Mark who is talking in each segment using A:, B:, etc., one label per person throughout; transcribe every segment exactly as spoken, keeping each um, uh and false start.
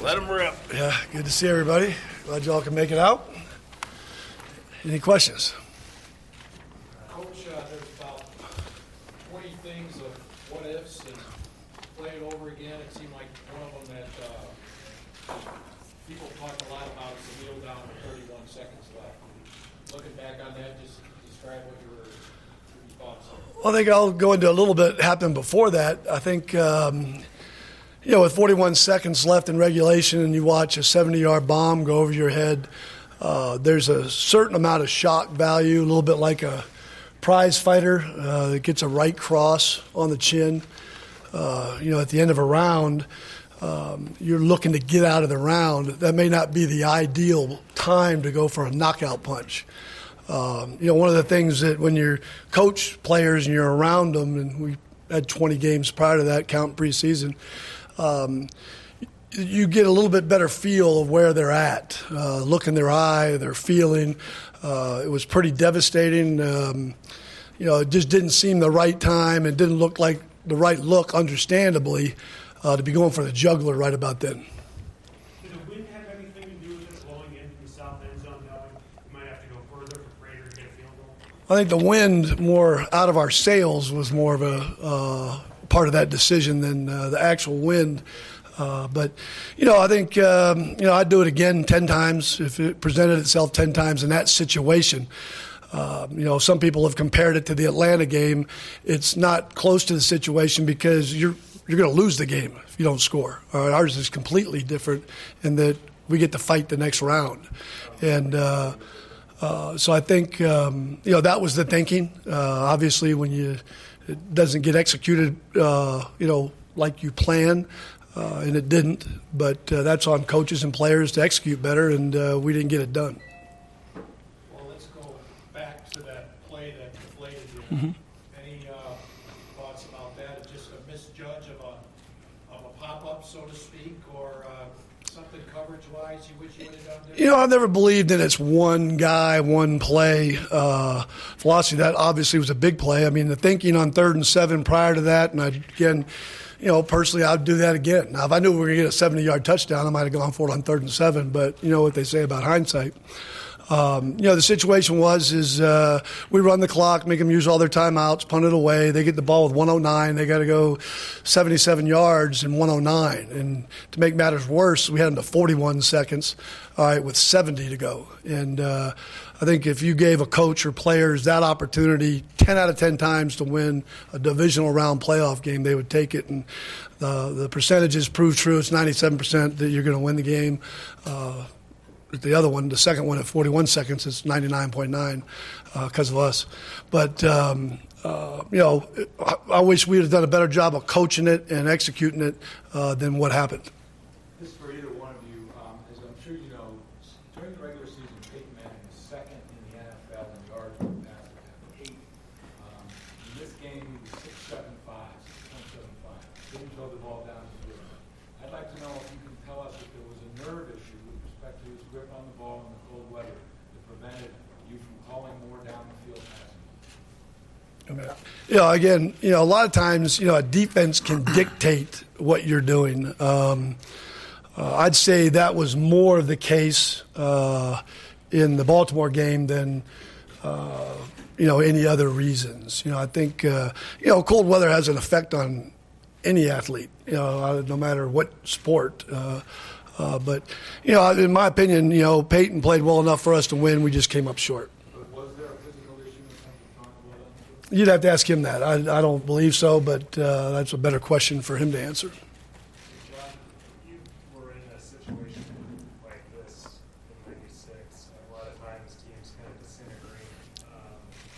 A: Let them rip.
B: Yeah, good to see everybody. Glad y'all can make it out. Any questions?
C: Coach, uh, there's about twenty things of what ifs and play it over again. It seemed like one of them that uh, people talk a lot about is the kneel down with thirty-one seconds left. Looking back on that, just describe what your, your thoughts are.
B: Well, I think I'll go into a little bit happened before that. I think, um, you know, with forty-one seconds left in regulation and you watch a seventy-yard bomb go over your head, uh, there's a certain amount of shock value, a little bit like a prize fighter uh, that gets a right cross on the chin. Uh, you know, at the end of a round, um, you're looking to get out of the round. That may not be the ideal time to go for a knockout punch. Um, you know, one of the things that when you're coach players and you're around them, and we had twenty games prior to that, count preseason, um, you get a little bit better feel of where they're at. Uh, look in their eye, their feeling. Uh, it was pretty devastating. Um, you know, it just didn't seem the right time and didn't look like the right look, understandably, uh, to be going for the jugular right about then.
D: Did the wind have anything to do with it blowing in from the south end zone, knowing you might have to go further for Prater to get a field goal?
B: I think the wind more out of our sails was more of a uh, part of that decision than uh, the actual wind. Uh, but, you know, I think, um, you know, I'd do it again ten times if it presented itself ten times in that situation. Uh, you know, some people have compared it to the Atlanta game. It's not close to the situation because you're you're going to lose the game if you don't score. All right, ours is completely different in that we get to fight the next round. And uh, uh, so I think, um, you know, that was the thinking. Uh, obviously, when you it doesn't get executed, uh, you know, like you plan, uh, and it didn't. But uh, that's on coaches and players to execute better, and uh, we didn't get it done.
C: Well, let's go back to that play that deflated you.
B: Mm-hmm.
C: Any uh, thoughts about that? Just a misjudge of a of a pop-up, so to speak, or uh, something coverage-wise you wish you would have done different?
B: You know, I've never believed in it's one guy, one play uh, philosophy. That obviously was a big play. I mean, the thinking on third and seven prior to that, and I, again, you know, personally, I'd do that again. Now, if I knew we were going to get a seventy-yard touchdown, I might have gone for it on third and seven, but you know what they say about hindsight. Um, you know, the situation was is uh, we run the clock, make them use all their timeouts, punt it away. They get the ball with one oh nine. They got to go seventy-seven yards in one oh nine. And to make matters worse, we had them to forty-one seconds, all right, with seventy to go. And uh, I think if you gave a coach or players that opportunity ten out of ten times to win a divisional round playoff game, they would take it. And the, the percentages prove true. It's ninety-seven percent that you're going to win the game. Uh, The other one, the second one at forty-one seconds, it's ninety-nine point nine because uh, of us. But, um, uh, you know, I, I wish we would have done a better job of coaching it and executing it uh, than what happened.
E: This is for either one of you. Um, as I'm sure you know, during the regular season, Peyton Manning is second in the N F L in yards per pass at eight. Um, in this game, he was six seven five, six point seven five. Didn't throw the ball down the field. I'd like to know if you can tell us if there was a nerve issue with respect to his grip on the ball in the cold weather that prevented you from calling more down the field passing.
B: You know, again, you know, a lot of times, you know, a defense can dictate what you're doing. Um, uh, I'd say that was more of the case uh, in the Baltimore game than, uh, you know, any other reasons. You know, I think, uh, you know, cold weather has an effect on any athlete, you know, no matter what sport. Uh, uh, but, you know, in my opinion, you know, Peyton played well enough for us to win. We just came up short.
E: Was there a physical issue in terms of throwing the ball down the field?
B: You'd have to ask him that. I, I don't believe so, but uh, that's a better question for him to answer.
D: John, you were in a situation like this in ninety-six. A lot of times teams kind of disintegrate. Um,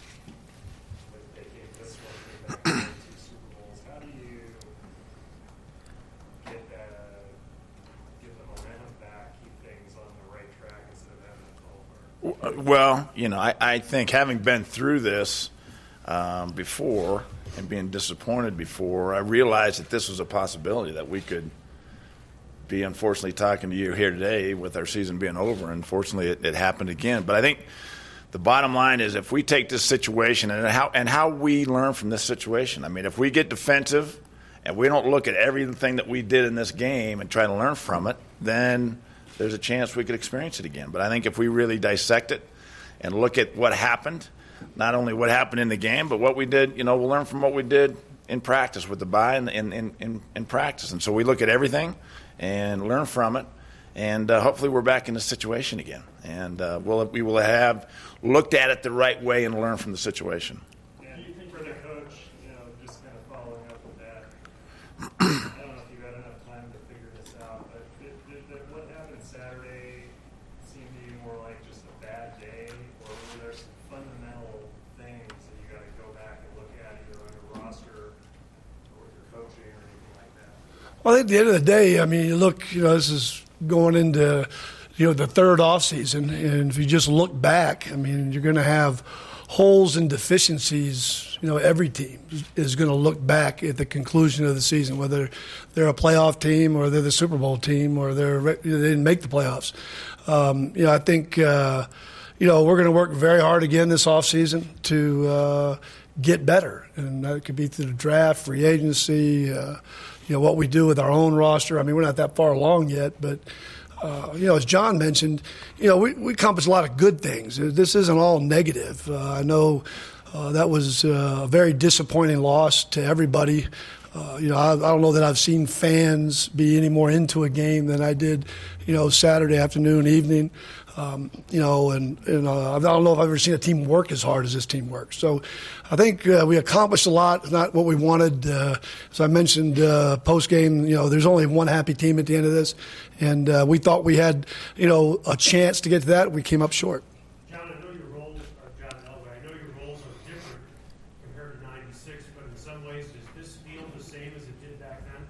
D: but they came this one, they back to two Super Bowls. How do you get that, get the momentum back, keep things on the right track instead of having it fall apart?
A: Well, you know, I, I think having been through this um, before and being disappointed before, I realized that this was a possibility that we could be unfortunately talking to you here today with our season being over. Unfortunately, it, it happened again. But I think the bottom line is if we take this situation and how and how we learn from this situation. I mean, if we get defensive and we don't look at everything that we did in this game and try to learn from it, then there's a chance we could experience it again. But I think if we really dissect it and look at what happened, not only what happened in the game, but what we did, you know, we'll learn from what we did in practice with the bye and in, in, in, in practice. And so we look at everything and learn from it, and uh, hopefully we're back in this situation again. And uh, we'll, we will have looked at it the right way and learned from the situation.
D: Yeah, do you think for the coach, you know, just kind of following up with that, I don't know if you had enough time to figure this out, but did, did, did what happened Saturday seem to you more like just a bad day, or were there some fundamental things that you got to go back and look at either on your roster or with your coaching or anything like that?
B: Well, at the end of the day, I mean, you look, you know, this is going into, you know, the third off season, and if you just look back, I mean, you're going to have holes and deficiencies. You know, every team is going to look back at the conclusion of the season, whether they're a playoff team or they're the Super Bowl team or they're they didn't make the playoffs. Um, you know, I think uh, you know we're going to work very hard again this off season to uh, get better, and that could be through the draft, free agency. Uh, you know, what we do with our own roster. I mean, we're not that far along yet, but. Uh, you know, as John mentioned, you know, we, we accomplish a lot of good things. This isn't all negative. Uh, I know uh, that was uh, a very disappointing loss to everybody. Uh, you know, I, I don't know that I've seen fans be any more into a game than I did, you know, Saturday afternoon, evening. Um, you know, and, and uh, I don't know if I've ever seen a team work as hard as this team works. So I think uh, we accomplished a lot. It's not what we wanted. Uh, as I mentioned uh, post-game, you know, there's only one happy team at the end of this. And uh, we thought we had, you know, a chance to get to that. We came up short.
F: John, I know your roles are, John Elway, I know your roles are different compared to ninety-six, but in some ways, does this feel the same as it did back then?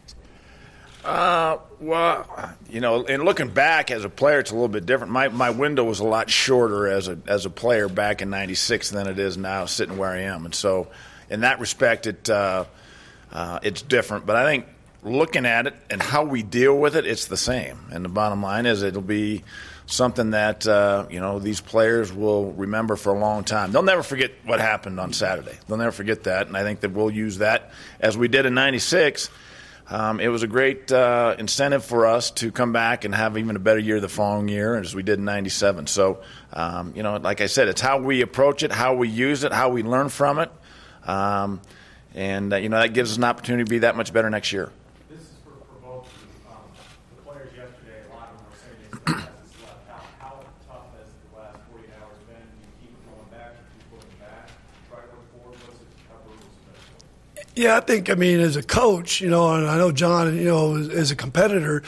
A: Uh, well, you know, in looking back as a player, it's a little bit different. My my window was a lot shorter as a as a player back in ninety-six than it is now, sitting where I am, and so in that respect, it uh, uh, it's different. But I think looking at it and how we deal with it, it's the same. And the bottom line is, it'll be something that uh, you know these players will remember for a long time. They'll never forget what happened on Saturday. They'll never forget that, and I think that we'll use that as we did in ninety-six. Um, it was a great uh, incentive for us to come back and have even a better year the following year, as we did in ninety-seven. So, um, you know, like I said, it's how we approach it, how we use it, how we learn from it, um, and uh, you know that gives us an opportunity to be that much better next year.
E: This is for, for both of you. Um, the players yesterday, a lot of them were saying they still has this left. How, how tough has the last forty-eight hours been? Do you keep it going back? Do you keep going back? Try to look forward? What's it? How brutal is it?
B: Yeah, I think, I mean, as a coach, you know, and I know John, you know, as, as a competitor,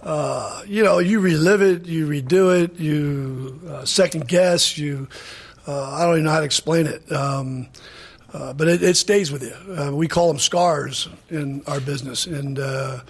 B: uh, you know, you relive it, you redo it, you uh, second guess, you, uh, I don't even know how to explain it. Um, uh, but it, it stays with you. Uh, we call them scars in our business. And, uh,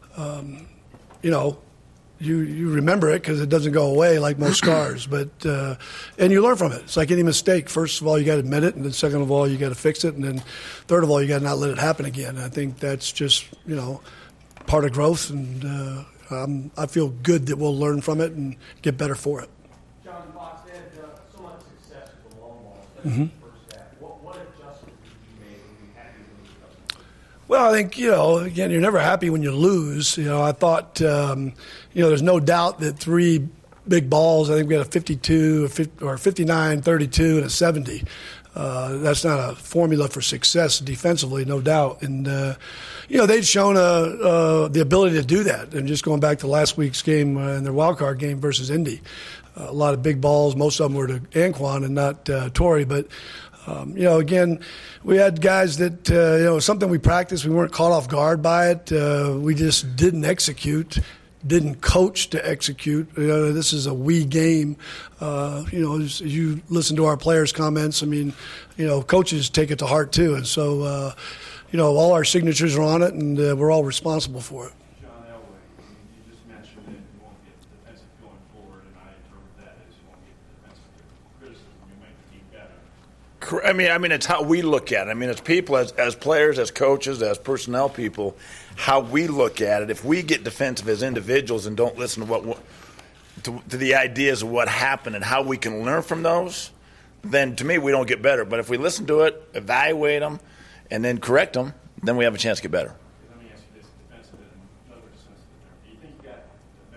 B: um, you know, you, you remember it because it doesn't go away like most scars. But uh, and you learn from it. It's like any mistake. First of all, you got to admit it, and then second of all, you got to fix it, and then third of all, you got to not let it happen again. And I think that's just you know part of growth, and uh, um, I feel good that we'll learn from it and get better for it.
F: John Fox, they had uh, so much success with the long ball, especially
B: Mm-hmm.
F: the first half. What, what adjustments did you make when you had to lose?
B: Well, I think, you know, again, you're never happy when you lose. You know, I thought, um, you know, there's no doubt that three big balls, I think we got a fifty-two or fifty-nine, thirty-two, and a seventy. Uh, that's not a formula for success defensively, no doubt. And, uh, you know, they'd shown uh, uh, the ability to do that. And just going back to last week's game uh, in their wild card game versus Indy, uh, a lot of big balls. Most of them were to Anquan and not uh, Torrey. But, um, you know, again, we had guys that, uh, you know, something we practiced. We weren't caught off guard by it. Uh, we just didn't execute. Didn't coach to execute. You know, this is a we game. Uh, you know, as you listen to our players' comments, I mean, you know, coaches take it to heart too. And so, uh, you know, all our signatures are on it, and uh, we're all responsible for it.
G: John Elway, you just mentioned that you won't get defensive going forward, and I interpret that as you won't get defensive criticism. You make the team better.
A: I mean, I mean, it's how we look at it. I mean, it's people as as players, as coaches, as personnel people, how we look at it. If we get defensive as individuals and don't listen to what to, to the ideas of what happened and how we can learn from those, then to me we don't get better. But if we listen to it, evaluate them, and then correct them, then we have a chance to get better.
G: Let me ask you this: defensive and another sense of the term. Do you think you got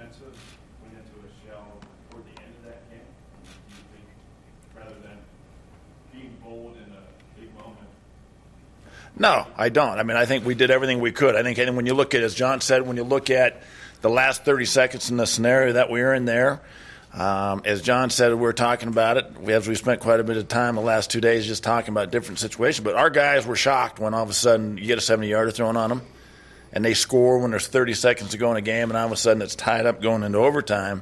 G: fold in a big moment?
A: No, I don't. I mean, I think we did everything we could. I think and when you look at, as John said, when you look at the last thirty seconds in the scenario that we were in there, um, as John said, we were talking about it. We, as we spent quite a bit of time the last two days just talking about different situations. But our guys were shocked when all of a sudden you get a seventy-yarder thrown on them, and they score when there's thirty seconds to go in a game, and all of a sudden it's tied up going into overtime.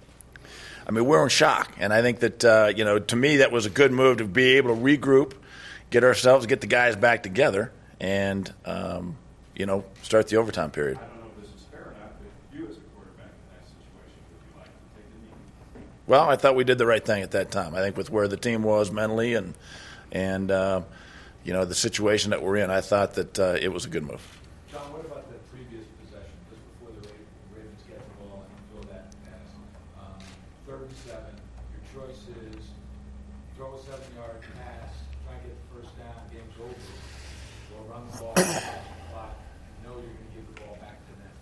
A: I mean, we're in shock. And I think that, uh, you know, to me that was a good move to be able to regroup, get ourselves, get the guys back together, and, um, you know, start the overtime period.
G: I don't know if this is fair or not, but you as a quarterback in that situation, would you like to take the knee?
A: Well, I thought we did the right thing at that time. I think with where the team was mentally and, and uh, you know, the situation that we're in, I thought that uh, it was a good move.
E: John, what about the previous possession, just before the Ra- Ravens get the ball and throw that pass? Um, third and seven, your choice is throw a seven-yard pass, try and get the first down, game's over, or run the ball, clock, and know you're going to give the ball back to them.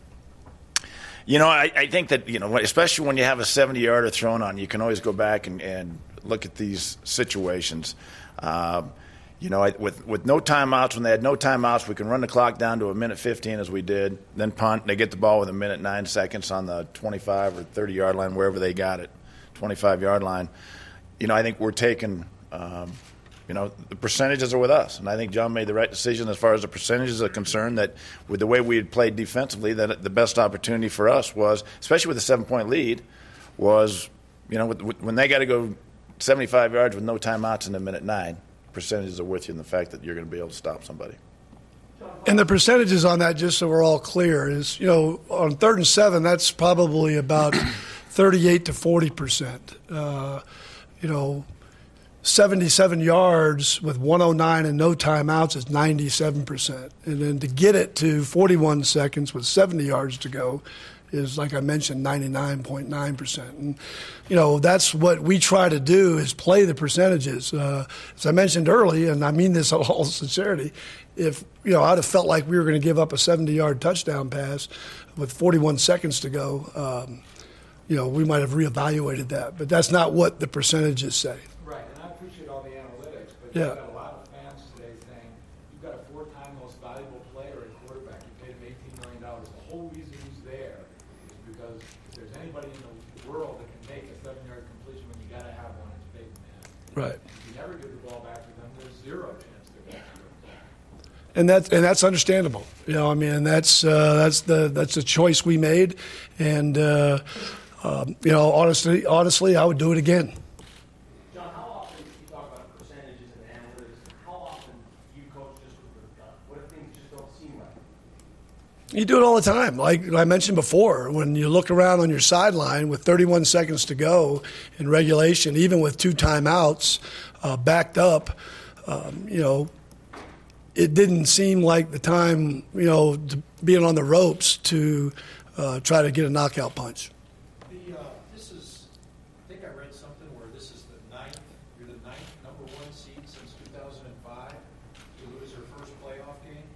A: You know, I, I think that, you know, especially when you have a seventy-yarder thrown on, you can always go back and, and look at these situations. Um, you know, I, with with no timeouts, when they had no timeouts, we can run the clock down to a minute fifteen as we did, then punt. They get the ball with a minute nine seconds on the twenty-five or thirty-yard line, wherever they got it, twenty-five-yard line. You know, I think we're taking, um, you know, the percentages are with us. And I think John made the right decision as far as the percentages are concerned, that with the way we had played defensively, that the best opportunity for us was, especially with a seven-point lead, was, you know, with, with, when they got to go seventy-five yards with no timeouts in a minute nine, percentages are with you in the fact that you're going to be able to stop somebody.
B: And the percentages on that, just so we're all clear, is, you know, on third and seven, that's probably about thirty-eight to forty percent. Uh, you know, seventy-seven yards with one oh nine and no timeouts is ninety-seven percent. And then to get it to forty-one seconds with seventy yards to go is, like I mentioned, ninety-nine point nine percent. And, you know, that's what we try to do, is play the percentages. Uh, as I mentioned early, and I mean this in all sincerity, if, you know, I'd have felt like we were going to give up a seventy-yard touchdown pass with forty-one seconds to go, um, you know, we might have reevaluated that. But that's not what the percentages say.
E: Right, and I appreciate all the analytics, but
B: Yeah.
E: you've got a lot of fans today saying you've got a four-time most valuable player at quarterback. You paid him eighteen million dollars. The whole reason he's there is because if there's anybody in the world that can make a seven-yard completion, when you got to have one, it's Peyton Manning.
B: Right.
E: If you never give the ball back to them, there's zero chance they're going to do it.
B: And that's and that's understandable, you know. I mean, that's uh, that's the that's the choice we made, and uh, um, you know, honestly, honestly, I would do it again.
H: John, how often, you talk about percentages and analytics, how often do you coach just with the gut? What if things just don't seem right?
B: You do it all the time. Like I mentioned before, when you look around on your sideline with thirty-one seconds to go in regulation, even with two timeouts uh, backed up, um, you know, it didn't seem like the time, you know, to being on the ropes to uh, try to get a knockout punch.
C: The, uh, this is, I think I read something where this is the ninth, you're the ninth number one seed since two thousand five to lose their first playoff game.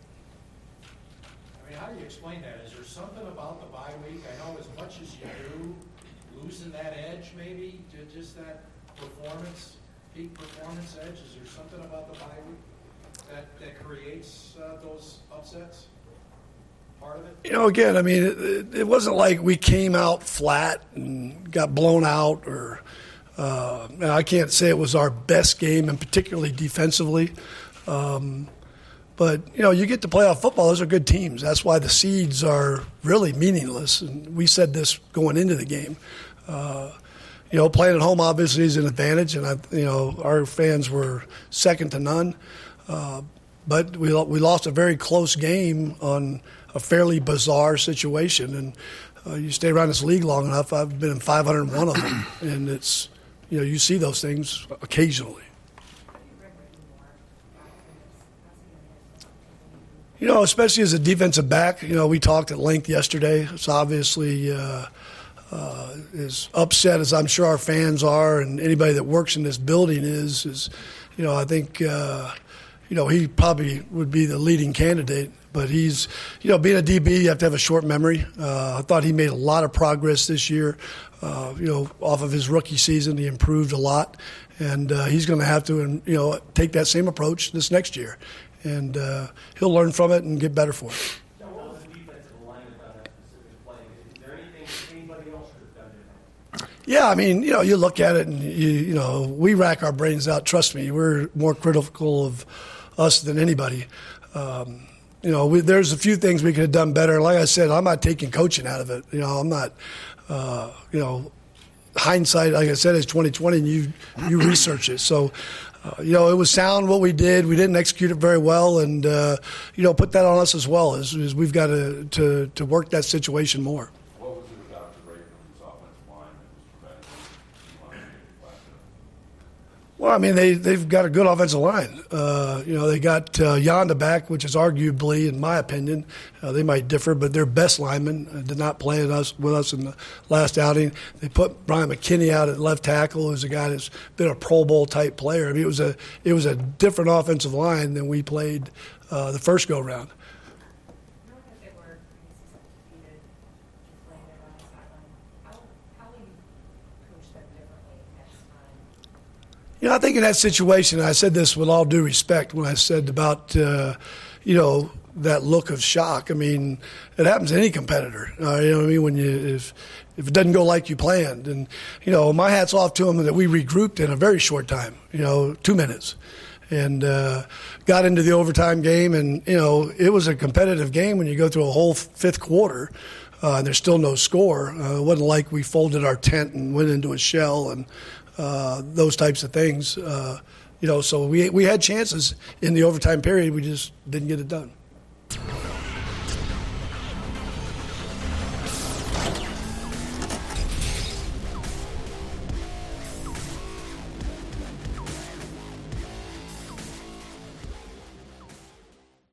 C: I mean, how do you explain that? Is there something about the bye week? I know as much as you do, losing that edge maybe, to just that performance, peak performance edge, is there something about the bye week that, that creates uh, those upsets? Part of it?
B: You know, again, I mean, it, it wasn't like we came out flat and got blown out, or uh, I can't say it was our best game, and particularly defensively. Um, but, you know, you get to playoff football, those are good teams. That's why the seeds are really meaningless. And we said this going into the game. Uh, you know, playing at home obviously is an advantage, and, I, you know, our fans were second to none. Uh, but we we lost a very close game on a fairly bizarre situation, and uh, you stay around this league long enough. I've been in five hundred one of them, and it's, you know, you see those things occasionally. You know, especially as a defensive back, you know, we talked at length yesterday. It's obviously uh, uh, as upset as I'm sure our fans are, and anybody that works in this building is. Is, you know, I think. Uh, You know, he probably would be the leading candidate, but he's, you know, being a D B, you have to have a short memory. Uh, I thought he made a lot of progress this year. Uh, you know, off of his rookie season, he improved a lot. and uh, he's going to have to, and you know, take that same approach this next year, and uh, he'll learn from it and get better for it.
H: John, what was the defensive alignment on that specific play? Is there anything anybody else could have done different?
B: Yeah, I mean, you know, you look at it and you, you know, we rack our brains out. Trust me, we're more critical of us than anybody. Um, you know, we, there's a few things we could have done better. Like I said, I'm not taking coaching out of it. You know, I'm not, uh, you know, hindsight, like I said, is twenty twenty, and you you research it. So, uh, you know, it was sound what we did. We didn't execute it very well, and uh, you know, put that on us as well. Is, is we've got to, to to work that situation more.
G: What was it about the Ravens' offensive line that was preventing them from getting flat out?
B: Well, I mean, they, they've got a good offensive line. Uh, you know, they got uh, Yonda back, which is arguably, in my opinion, uh, they might differ, but their best lineman uh, did not play with us, with us in the last outing. They put Brian McKinney out at left tackle, who's a guy that's been a Pro Bowl-type player. I mean, it was a it was a different offensive line than we played uh, the first go-round. You know, I think in that situation, I said this with all due respect when I said about, uh, you know, that look of shock. I mean, it happens to any competitor. Uh, you know what I mean? When you if if it doesn't go like you planned, and you know, my hat's off to them that we regrouped in a very short time. You know, two minutes, and uh, got into the overtime game, and you know, it was a competitive game when you go through a whole fifth quarter. Uh, and there's still no score. Uh, it wasn't like we folded our tent and went into a shell and uh, those types of things. Uh, you know, so we we had chances in the overtime period. We just didn't get it done.